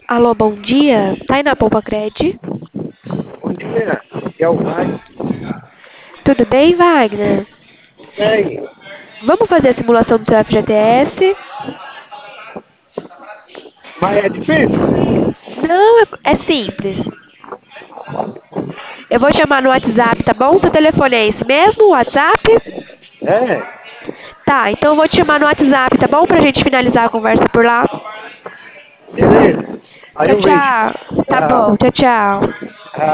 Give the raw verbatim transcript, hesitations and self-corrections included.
Alô, bom dia. Tá aí na Poupa Cred? Bom dia, aqui é o Wagner. Tudo bem, Wagner? E aí? Vamos fazer a simulação do seu F G T S? Mas é difícil? Não, é é simples. Eu vou te chamar no WhatsApp, tá bom? Seu telefone é esse mesmo, o WhatsApp? É, Tá, então eu vou te chamar no WhatsApp, tá bom? Pra gente finalizar a conversa por lá. beleza. Aí Tchau, eu vejo. tchau. Tá bom, Tchau. tchau, tchau.